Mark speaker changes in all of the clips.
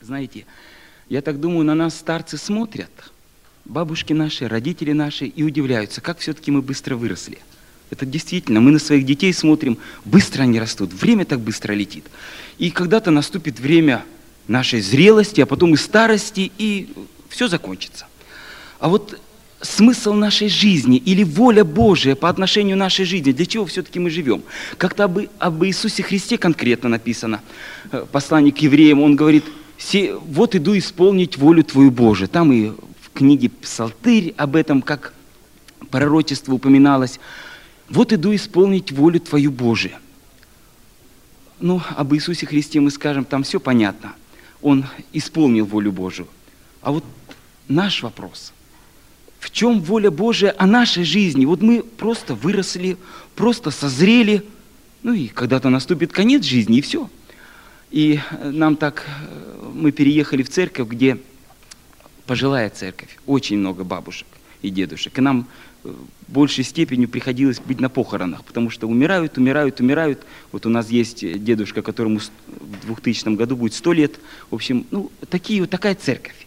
Speaker 1: Знаете, я так думаю, на нас старцы смотрят, бабушки наши, родители наши, и удивляются, как все-таки мы быстро выросли. Это действительно, мы на своих детей смотрим, быстро они растут, время так быстро летит. И когда-то наступит время нашей зрелости, а потом и старости, и все закончится. А вот смысл нашей жизни или воля Божия по отношению к нашей жизни, для чего все-таки мы живем? Как-то об Иисусе Христе конкретно написано. Послание к евреям, он говорит: вот иду исполнить волю Твою Божию. Там и в книге Псалтырь об этом, как пророчество упоминалось. Вот иду исполнить волю Твою Божию. Ну, об Иисусе Христе мы скажем, там все понятно. Он исполнил волю Божию. А вот наш вопрос: в чем воля Божия о нашей жизни? Вот мы просто выросли, просто созрели, ну и когда-то наступит конец жизни, и все. И нам так, мы переехали в церковь, где пожилая церковь, очень много бабушек и дедушек. И нам в большей степени приходилось быть на похоронах, потому что умирают. Вот у нас есть дедушка, которому в 2000 году будет 100 лет. В общем, ну, такая церковь.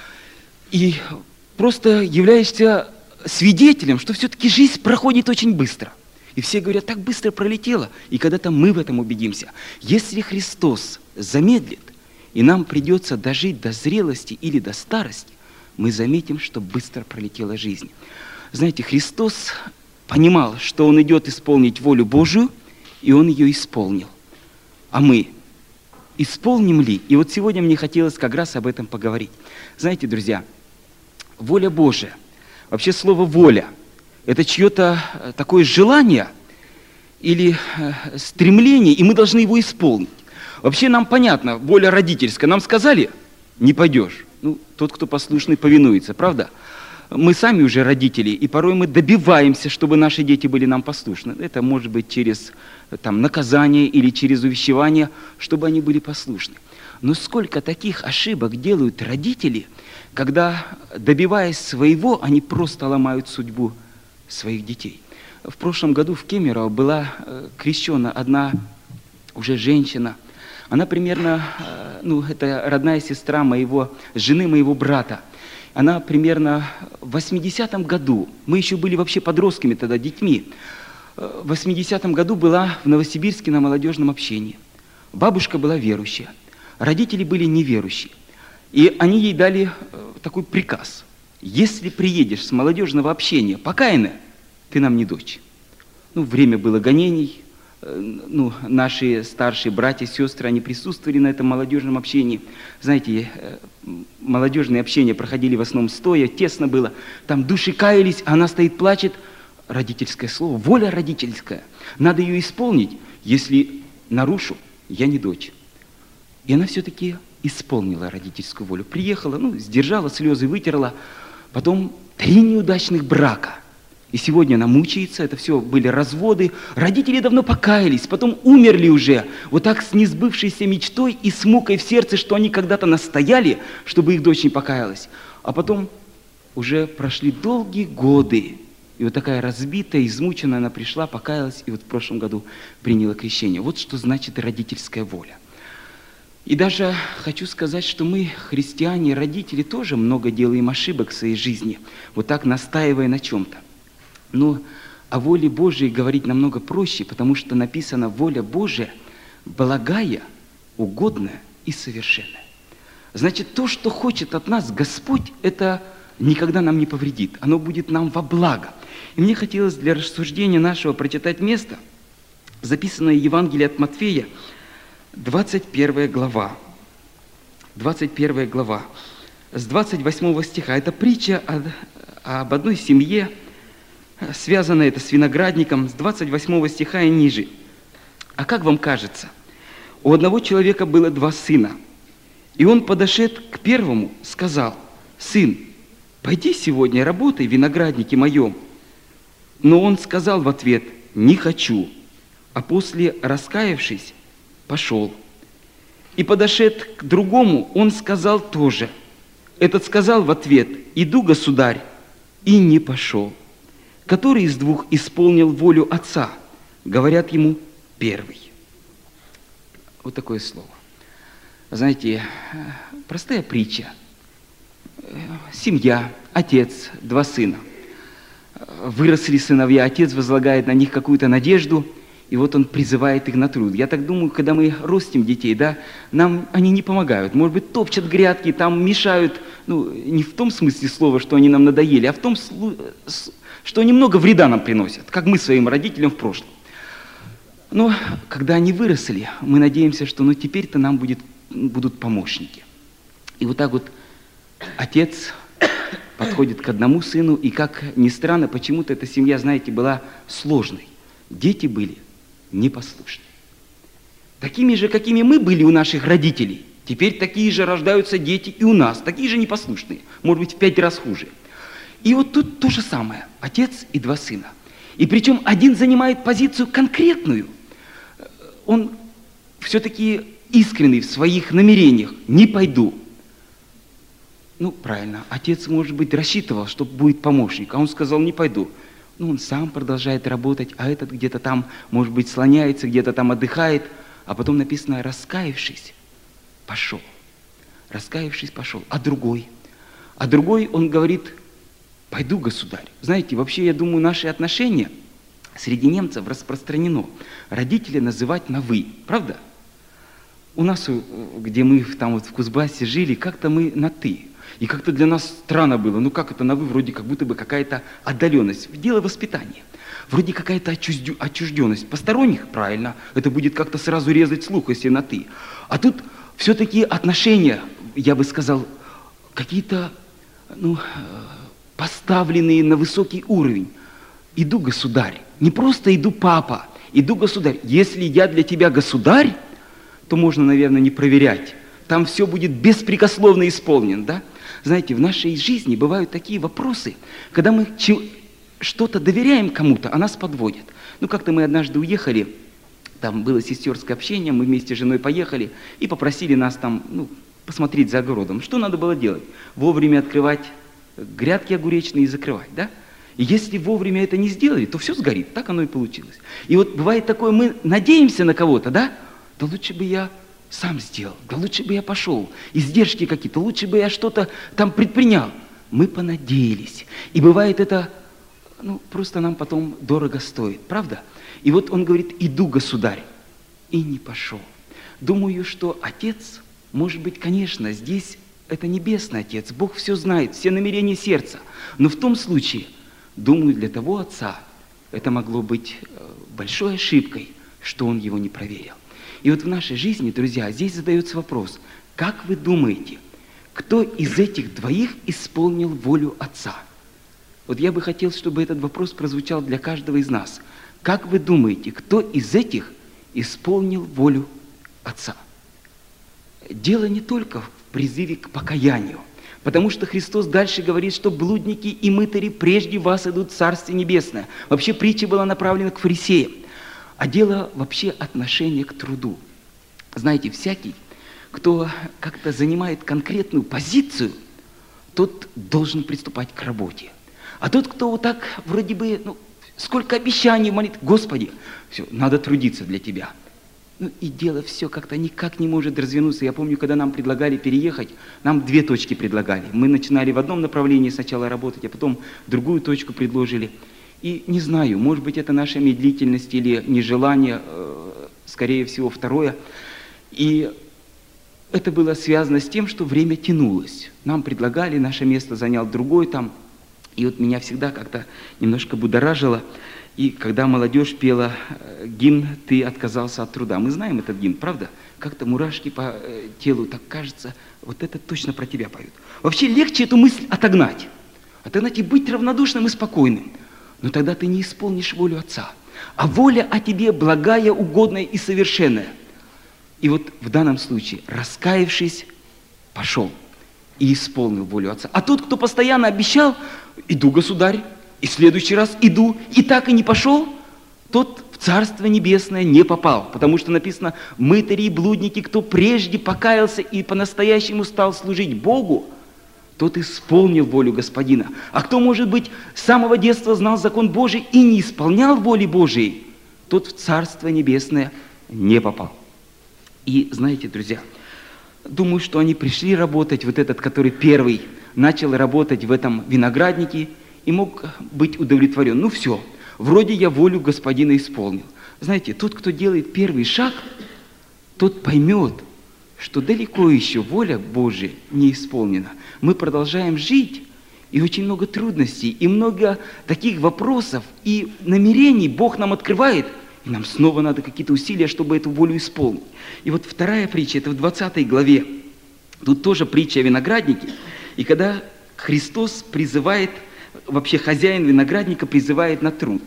Speaker 1: И просто являешься свидетелем, что все-таки жизнь проходит очень быстро. И все говорят, так быстро пролетело. И когда-то мы в этом убедимся. Если Христос замедлит, и нам придется дожить до зрелости или до старости, мы заметим, что быстро пролетела жизнь. Знаете, Христос понимал, что Он идет исполнить волю Божию, и Он ее исполнил. А мы исполним ли? И вот сегодня мне хотелось как раз об этом поговорить. Знаете, друзья, воля Божия, вообще слово «воля» – это чье-то такое желание или стремление, и мы должны его исполнить. Вообще нам понятно, воля родительская. Нам сказали – не пойдешь. Ну, тот, кто послушный, повинуется, правда? Мы сами уже родители, и порой мы добиваемся, чтобы наши дети были нам послушны. Это может быть через наказание или через увещевание, чтобы они были послушны. Но сколько таких ошибок делают родители, когда, добиваясь своего, они просто ломают судьбу своих детей. В прошлом году в Кемерово была крещена одна уже женщина. Она примерно, это родная сестра жены моего брата. Она примерно в 80-м году, мы еще были вообще подростками тогда, детьми, в 80-м году была в Новосибирске на молодежном общении. Бабушка была верующая, родители были неверующие. И они ей дали такой приказ: если приедешь с молодежного общения покаянная, ты нам не дочь. Время было гонений. Наши старшие братья, сестры, они присутствовали на этом молодежном общении. Знаете, молодежные общения проходили в основном стоя, тесно было. Там души каялись, а она стоит, плачет. Родительское слово, воля родительская. Надо ее исполнить. Если нарушу, я не дочь. И она все-таки исполнила родительскую волю. Приехала, сдержала слезы, вытерла. Потом 3 неудачных брака. И сегодня она мучается, это все были разводы. Родители давно покаялись, потом умерли уже. Вот так с несбывшейся мечтой и с мукой в сердце, что они когда-то настояли, чтобы их дочь не покаялась. А потом уже прошли долгие годы. И вот такая разбитая, измученная она пришла, покаялась, и вот в прошлом году приняла крещение. Вот что значит родительская воля. И даже хочу сказать, что мы, христиане, родители, тоже много делаем ошибок в своей жизни, вот так настаивая на чем-то. Но о воле Божией говорить намного проще, потому что написано: воля Божия благая, угодная и совершенная. Значит, то, что хочет от нас Господь, это никогда нам не повредит. Оно будет нам во благо. И мне хотелось для рассуждения нашего прочитать место, записанное в Евангелии от Матфея, 21 глава. 21 глава. С 28 стиха. Это притча об одной семье, связано это с виноградником, с 28 стиха и ниже. А как вам кажется, у одного человека было 2 сына, и он, подошед к первому, сказал: «Сын, пойди сегодня работай в винограднике моем». Но он сказал в ответ: «Не хочу», а после, раскаявшись, пошел. И, подошед к другому, он сказал тоже. Этот сказал в ответ: «Иду, государь», и не пошел. Который из 2 исполнил волю отца? Говорят ему: первый. Вот такое слово. знаете, простая притча. Семья, отец, два сына. Выросли сыновья, отец возлагает на них какую-то надежду, и вот он призывает их на труд. Я так думаю, когда мы растим детей, да, нам они не помогают. Может быть, топчат грядки, там мешают, ну, не в том смысле слова, что они нам надоели, а в том, что они много вреда нам приносят, как мы своим родителям в прошлом. Но когда они выросли, мы надеемся, что ну, теперь-то нам будут помощники. И вот так вот отец подходит к одному сыну, и, как ни странно, почему-то эта семья, знаете, была сложной. Дети были непослушны. Такими же, какими мы были у наших родителей, теперь такие же рождаются дети и у нас, такие же непослушные, может быть, в 5 раз хуже. И вот тут то же самое, отец и два сына. И причем один занимает позицию конкретную, он все-таки искренний в своих намерениях, не пойду. Ну, правильно, отец, может быть, рассчитывал, что будет помощник, а он сказал, не пойду. Ну, он сам продолжает работать, а этот где-то там, может быть, слоняется, где-то там отдыхает, а потом написано, раскаявшись, пошел. Раскаявшись, пошел. А другой, он говорит, пойду, государь. Знаете, вообще, я думаю, наши отношения среди немцев распространено. Родителей называть на «вы», правда? У нас, где мы там вот в Кузбассе жили, как-то мы на «ты». И как-то для нас странно было, ну как это на «вы», вроде как будто бы какая-то отдаленность. Дело воспитания. Вроде какая-то отчужденность. Посторонних, правильно, это будет как-то сразу резать слух, если на «ты». А тут все-таки отношения, я бы сказал, какие-то, ну, поставленные на высокий уровень. Иду, государь, не просто иду, папа, иду, государь. Если я для тебя государь, то можно, наверное, не проверять. Там все будет беспрекословно исполнено, да? Знаете, в нашей жизни бывают такие вопросы, когда мы что-то доверяем кому-то, а нас подводят. Ну, как-то мы однажды уехали, там было сестерское общение, мы вместе с женой поехали и попросили нас там, ну, посмотреть за огородом. Что надо было делать? Вовремя открывать грядки огуречные и закрывать, да? И если вовремя это не сделали, то все сгорит. Так оно и получилось. И вот бывает такое, мы надеемся на кого-то, да? Да лучше бы я сам сделал, да лучше бы я пошел, издержки какие-то, лучше бы я что-то там предпринял. Мы понадеялись. И бывает это, ну, просто нам потом дорого стоит, правда? И вот он говорит, иду, государь, и не пошел. Думаю, что отец, может быть, конечно, здесь это небесный отец, Бог все знает, все намерения сердца. Но в том случае, думаю, для того отца это могло быть большой ошибкой, что он его не проверил. И вот в нашей жизни, друзья, здесь задается вопрос, как вы думаете, кто из этих двоих исполнил волю Отца? Вот я бы хотел, чтобы этот вопрос прозвучал для каждого из нас. Как вы думаете, кто из этих исполнил волю Отца? Дело не только в призыве к покаянию, потому что Христос дальше говорит, что блудники и мытари прежде вас идут в Царствие Небесное. Вообще притча была направлена к фарисеям. А дело вообще отношение к труду. Знаете, всякий, кто как-то занимает конкретную позицию, тот должен приступать к работе. А тот, кто вот так вроде бы, ну, сколько обещаний молит, Господи, все, надо трудиться для Тебя. Ну и дело все как-то никак не может развернуться. Я помню, когда нам предлагали переехать, нам 2 точки предлагали. Мы начинали в одном направлении сначала работать, а потом другую точку предложили. И не знаю, может быть, это наша медлительность или нежелание, скорее всего, второе. И это было связано с тем, что время тянулось. Нам предлагали, наше место занял другой там. И вот меня всегда как-то немножко будоражило. И когда молодежь пела гимн «Ты отказался от труда». Мы знаем этот гимн, правда? Как-то мурашки по телу, так кажется, вот это точно про тебя поют. Вообще легче эту мысль отогнать. Отогнать и быть равнодушным и спокойным. Но тогда ты не исполнишь волю Отца. А воля о тебе благая, угодная и совершенная. И вот в данном случае, раскаявшись, пошел и исполнил волю Отца. А тот, кто постоянно обещал, иду, государь, и в следующий раз иду, и так и не пошел, тот в Царство Небесное не попал. Потому что написано, мытари и блудники, кто прежде покаялся и по-настоящему стал служить Богу, тот исполнил волю Господина. А кто, может быть, с самого детства знал закон Божий и не исполнял воли Божией, тот в Царство Небесное не попал. И знаете, друзья, думаю, что они пришли работать, вот этот, который первый, начал работать в этом винограднике и мог быть удовлетворен. Ну все, вроде я волю Господина исполнил. Знаете, тот, кто делает первый шаг, тот поймет, что далеко еще воля Божия не исполнена. Мы продолжаем жить, и очень много трудностей, и много таких вопросов, и намерений Бог нам открывает, и нам снова надо какие-то усилия, чтобы эту волю исполнить. И вот вторая притча, это в 20 главе. Тут тоже притча о винограднике. И когда Христос призывает, вообще хозяин виноградника призывает на труд.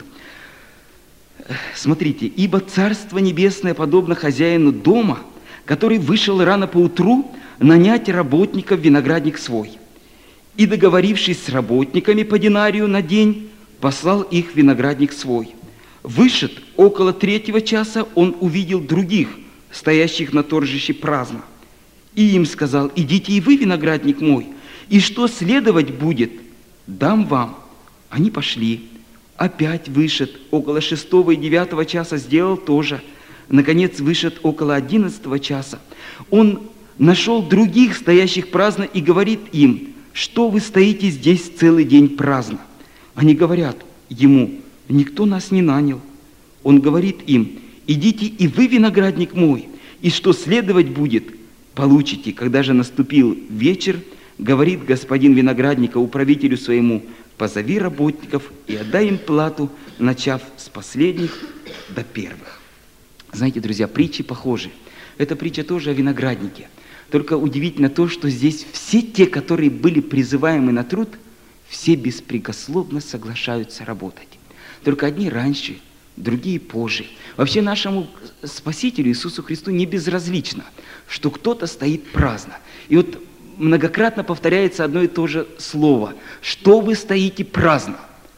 Speaker 1: Смотрите, «Ибо Царство Небесное подобно хозяину дома, который вышел рано поутру нанять работников в виноградник свой. И, договорившись с работниками по динарию на день, послал их в виноградник свой. Вышед около 3 часа, он увидел других, стоящих на торжище праздно. И им сказал: идите и вы, виноградник мой, и что следовать будет, дам вам. Они пошли. Опять вышед около 6 и 9 часа, сделал то же. Наконец вышед около 11 часа. Он нашел других, стоящих праздно, и говорит им: что вы стоите здесь целый день праздно? Они говорят ему: никто нас не нанял. Он говорит им: идите и вы, виноградник мой, и что следовать будет, получите. Когда же наступил вечер, говорит господин виноградника управителю своему: позови работников и отдай им плату, начав с последних до первых. Знаете, друзья, притчи похожи. Эта притча тоже о винограднике. Только удивительно то, что здесь все те, которые были призываемы на труд, все беспрекословно соглашаются работать. Только одни раньше, другие позже. Вообще нашему Спасителю Иисусу Христу не безразлично, что кто-то стоит праздно. И вот многократно повторяется одно и то же слово: что вы стоите праздно.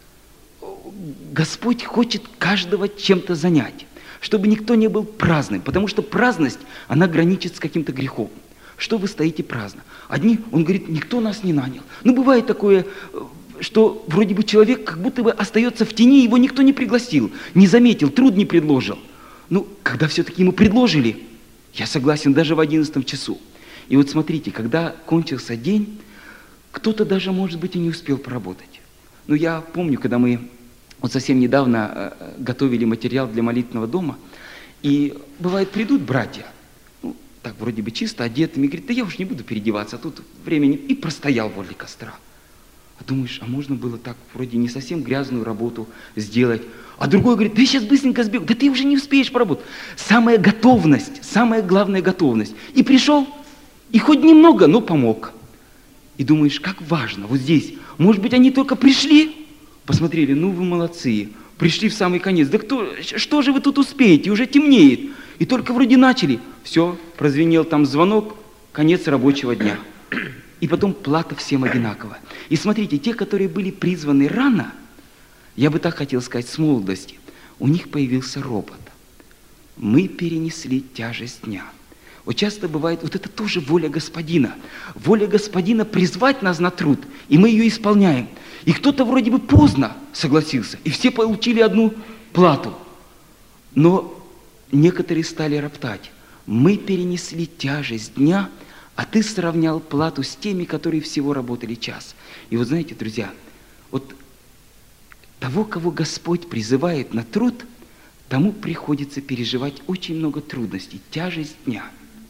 Speaker 1: Господь хочет каждого чем-то занять, чтобы никто не был праздным, потому что праздность, она граничит с каким-то грехом. Что вы стоите праздно? Одни, он говорит, никто нас не нанял. Ну, бывает такое, что вроде бы человек как будто бы остается в тени, его никто не пригласил, не заметил, труд не предложил. Ну, когда все-таки ему предложили, я согласен, даже в 11 часу. И вот смотрите, когда кончился день, кто-то даже, может быть, и не успел поработать. Но я помню, когда мы вот совсем недавно готовили материал для молитвенного дома, и бывает, придут братья, ну, так вроде бы чисто одетыми, и говорят: да я уж не буду переодеваться, а тут времени, и простоял возле костра. А думаешь, а можно было так вроде не совсем грязную работу сделать? А другой говорит: да я сейчас быстренько сбегу, да ты уже не успеешь поработать. Самая готовность, самая главная готовность. И пришел, и хоть немного, но помог. И думаешь, как важно вот здесь. Может быть, они только пришли, посмотрели: ну вы молодцы, пришли в самый конец. Да что же вы тут успеете, уже темнеет. И только вроде начали, все, прозвенел там звонок, конец рабочего дня. И потом плата всем одинаковая. И смотрите, те, которые были призваны рано, я бы так хотел сказать, с молодости, у них появился ропот. Мы перенесли тяжесть дня. Вот часто бывает, вот это тоже воля Господина. Воля Господина призвать нас на труд, и мы ее исполняем. И кто-то вроде бы поздно согласился, и все получили одну плату. Но некоторые стали роптать. Мы перенесли тяжесть дня, а ты сравнял плату с теми, которые всего работали час. И вот знаете, друзья, вот того, кого Господь призывает на труд, тому приходится переживать очень много трудностей, тяжесть дня.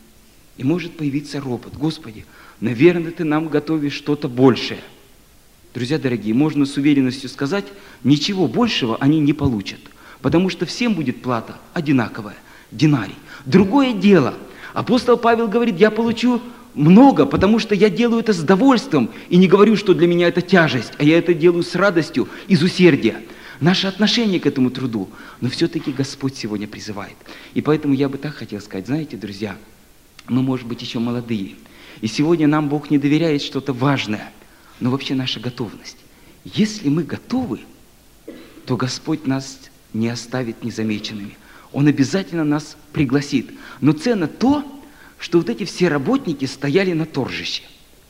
Speaker 1: И может появиться ропот: Господи, наверное, Ты нам готовишь что-то большее. Друзья дорогие, можно с уверенностью сказать, ничего большего они не получат, потому что всем будет плата одинаковая, динарий. Другое дело, апостол Павел говорит: я получу много, потому что я делаю это с довольством, и не говорю, что для меня это тяжесть, а я это делаю с радостью, из усердия. Наше отношение к этому труду, но все-таки Господь сегодня призывает. И поэтому я бы так хотел сказать, знаете, друзья, мы, может быть, еще молодые, и сегодня нам Бог не доверяет что-то важное, но вообще наша готовность. Если мы готовы, то Господь нас не оставит незамеченными. Он обязательно нас пригласит. Но ценно то, что вот эти все работники стояли на торжище.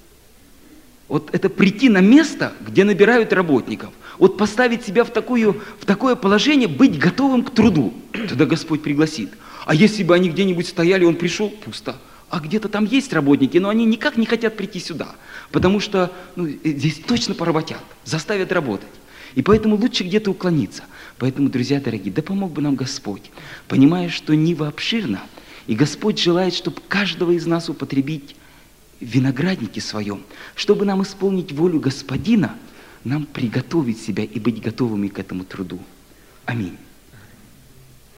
Speaker 1: Вот это прийти на место, где набирают работников, вот поставить себя в такое положение, быть готовым к труду, тогда Господь пригласит. А если бы они где-нибудь стояли, он пришел, пусто, а где-то там есть работники, но они никак не хотят прийти сюда, потому что здесь точно поработят, заставят работать. И поэтому лучше где-то уклониться. Поэтому, друзья дорогие, да помог бы нам Господь, понимая, что нива обширна, и Господь желает, чтобы каждого из нас употребить в винограднике своем, чтобы нам исполнить волю Господина, нам приготовить себя и быть готовыми к этому труду. Аминь.